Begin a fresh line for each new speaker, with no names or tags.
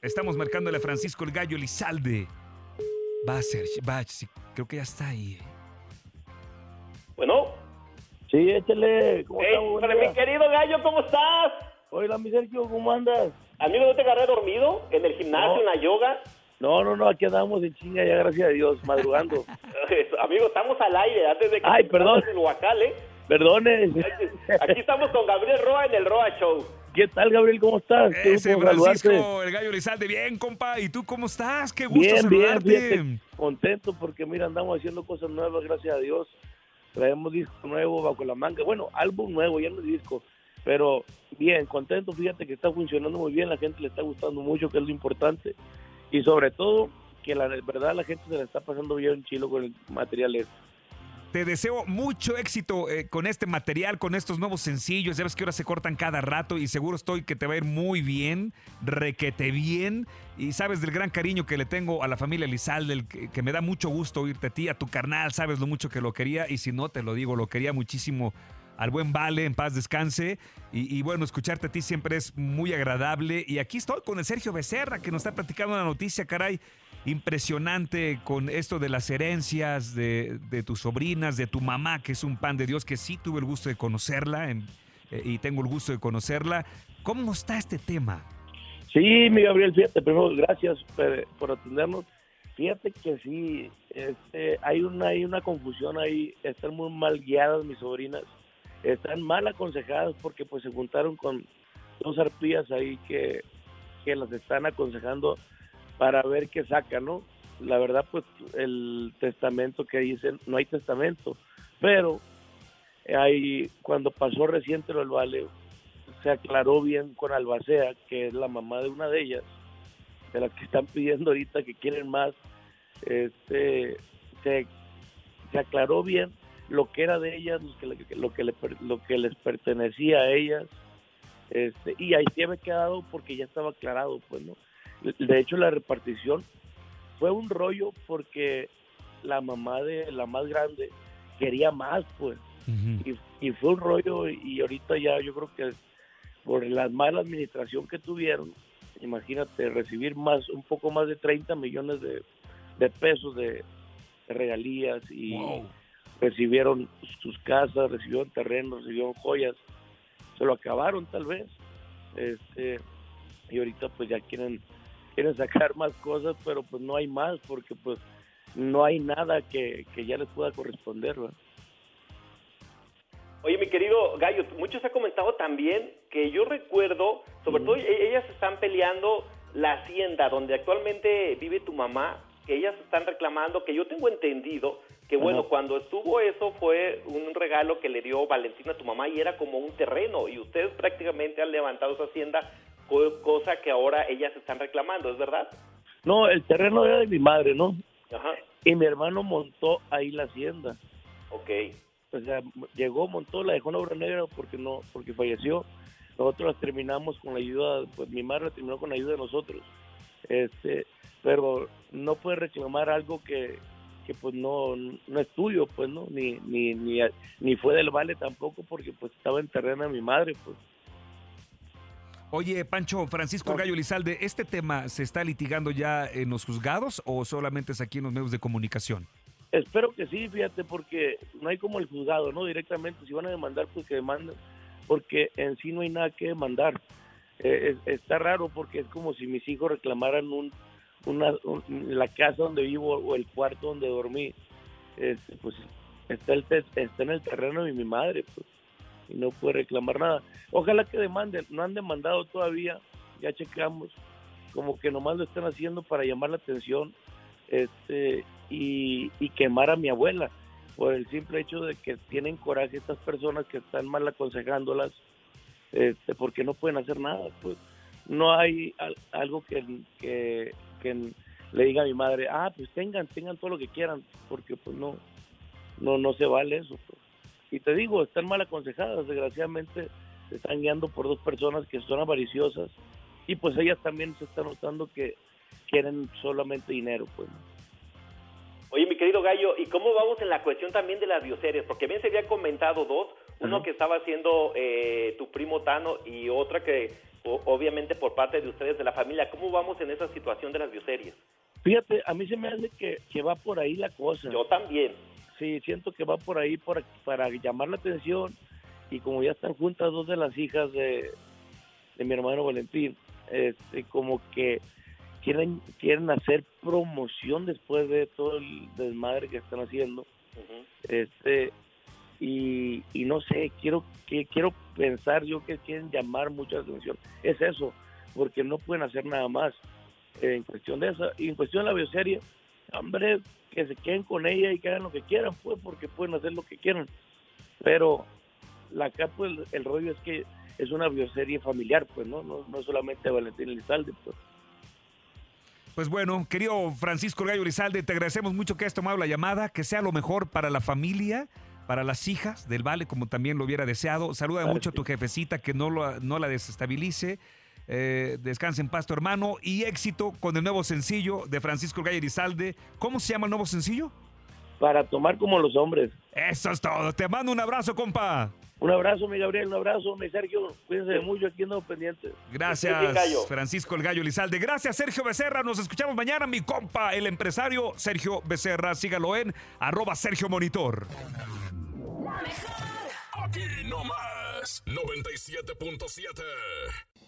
Estamos marcándole a Francisco el Gallo Elizalde. Va a ser, sí, creo que ya está ahí.
Bueno.
Sí, échale. ¿Cómo estamos?
Pero mi querido Gallo, ¿cómo estás?
Hola, mi Sergio, ¿cómo andas?
Amigo, ¿no te agarré dormido en el gimnasio, en la yoga?
No, aquí andamos en chinga ya, gracias a Dios, madrugando.
Amigo, estamos al aire antes de que
Ay, perdón.
el huacal, ¿eh?
Perdone.
Aquí estamos con Gabriel Roa en el Roa Show.
¿Qué tal, Gabriel? ¿Cómo estás?
Ese Francisco, el Gallo Elizalde, bien, compa. ¿Y tú cómo estás? Qué gusto saludarte.
Bien, contento porque, mira, andamos haciendo cosas nuevas, gracias a Dios. Traemos disco nuevo bajo la manga. Bueno, álbum nuevo, ya no es disco. Pero bien, contento. Fíjate que está funcionando muy bien. La gente le está gustando mucho, que es lo importante. Y sobre todo, que la verdad la gente se la está pasando bien chilo con el material este.
Te deseo mucho éxito con este material, con estos nuevos sencillos. Ya ves que ahora se cortan cada rato y seguro estoy que te va a ir muy bien, requete bien. Y sabes del gran cariño que le tengo a la familia Elizalde, que me da mucho gusto oírte a ti, a tu carnal, sabes lo mucho que lo quería. Y si no, te lo digo, lo quería muchísimo al buen Vale, en paz descanse. Y bueno, escucharte a ti siempre es muy agradable. Y aquí estoy con el Sergio Becerra, que nos está platicando una noticia, caray. Impresionante con esto de las herencias de tus sobrinas, de tu mamá, que es un pan de Dios, que sí tuve el gusto de conocerla y tengo el gusto de conocerla. ¿Cómo está este tema?
Sí, mi Gabriel, fíjate, primero gracias por atendernos. Fíjate que sí, hay una confusión ahí, están muy mal guiadas mis sobrinas, están mal aconsejadas porque pues se juntaron con dos arpías ahí que las están aconsejando para ver qué saca, ¿no? La verdad, pues, el testamento que dicen, no hay testamento, pero cuando pasó reciente lo del Vale, se aclaró bien con Albacea, que es la mamá de una de ellas, de las que están pidiendo ahorita que quieren más, se aclaró bien lo que era de ellas, lo que les pertenecía a ellas, y ahí sí me he quedado porque ya estaba aclarado, pues, ¿no? De hecho, la repartición fue un rollo porque la mamá de la más grande quería más, pues. Uh-huh. Y fue un rollo y ahorita ya yo creo que por la mala administración que tuvieron, imagínate, recibir un poco más de 30 millones de pesos de regalías y wow. Recibieron sus casas, recibieron terrenos, recibieron joyas, se lo acabaron tal vez, y ahorita pues ya quieren sacar más cosas, pero pues no hay más, porque pues no hay nada que ya les pueda corresponder, ¿verdad?
Oye, mi querido Gallo, mucho se ha comentado también que yo recuerdo, sobre todo ellas están peleando la hacienda donde actualmente vive tu mamá, que ellas están reclamando, que yo tengo entendido que bueno, cuando estuvo eso fue un regalo que le dio Valentina a tu mamá y era como un terreno, y ustedes prácticamente han levantado esa hacienda, cosa que ahora ellas están reclamando, ¿es verdad?
No, el terreno era de mi madre, ¿no?
Ajá.
Y mi hermano montó ahí la hacienda.
Ok.
O sea, llegó, montó, la dejó en obra negra porque falleció. Nosotros la terminamos con la ayuda, pues mi madre la terminó con la ayuda de nosotros. Pero no puedes reclamar algo que pues no es tuyo, pues, ¿no? Ni fue del Vale tampoco, porque pues estaba en terreno de mi madre, pues.
Oye, Pancho, Francisco Gallo Elizalde, ¿este tema se está litigando ya en los juzgados o solamente es aquí en los medios de comunicación?
Espero que sí, fíjate, porque no hay como el juzgado, ¿no? Directamente, si van a demandar, pues que demanden, porque en sí no hay nada que demandar. Está raro porque es como si mis hijos reclamaran la casa donde vivo o el cuarto donde dormí. Pues está en el terreno de mi madre, pues, y no puede reclamar nada. Ojalá que demanden, no han demandado todavía, ya checamos, como que nomás lo están haciendo para llamar la atención, y quemar a mi abuela, por el simple hecho de que tienen coraje estas personas que están mal aconsejándolas, porque no pueden hacer nada, pues. No hay algo que le diga a mi madre, pues tengan todo lo que quieran, porque pues no se vale eso, pues. Y te digo, están mal aconsejadas, desgraciadamente se están guiando por dos personas que son avariciosas, y pues ellas también se están notando que quieren solamente dinero, pues.
Oye, mi querido Gallo, ¿y cómo vamos en la cuestión también de las bioseries? Porque bien se había comentado dos, uno que estaba haciendo tu primo Tano y otra que obviamente por parte de ustedes, de la familia. ¿Cómo vamos en esa situación de las bioseries?
Fíjate, a mí se me hace que va por ahí la cosa.
Yo también.
Sí, siento que va por ahí para llamar la atención, y como ya están juntas dos de las hijas de mi hermano Valentín, como que quieren hacer promoción después de todo el desmadre que están haciendo.
Uh-huh.
Y no sé, quiero pensar yo que quieren llamar mucha atención. Es eso, porque no pueden hacer nada más en cuestión de eso. Y en cuestión de la bioserie, hombre, que se queden con ella y que hagan lo que quieran, pues, porque pueden hacer lo que quieran. Pero acá, pues, el rollo es que es una bioserie familiar, pues, no solamente Valentín Elizalde, pues.
Pues bueno, querido Francisco el Gallo Elizalde, te agradecemos mucho que hayas tomado la llamada, que sea lo mejor para la familia, para las hijas del Vale, como también lo hubiera deseado. Saluda mucho a tu jefecita, que no la desestabilice. Descansa en paz tu hermano, y éxito con el nuevo sencillo de Francisco el Gallo Elizalde. ¿Cómo se llama el nuevo sencillo?
Para tomar como los hombres.
Eso es todo. Te mando un abrazo, compa.
Un abrazo, mi Gabriel, un abrazo, mi Sergio. Cuídense mucho, aquí andamos pendientes.
Gracias, Francisco el Gallo Elizalde. Gracias, Sergio Becerra. Nos escuchamos mañana, mi compa, el empresario Sergio Becerra. Sígalo en @SergioMonitor.
Aquí nomás, 97.7.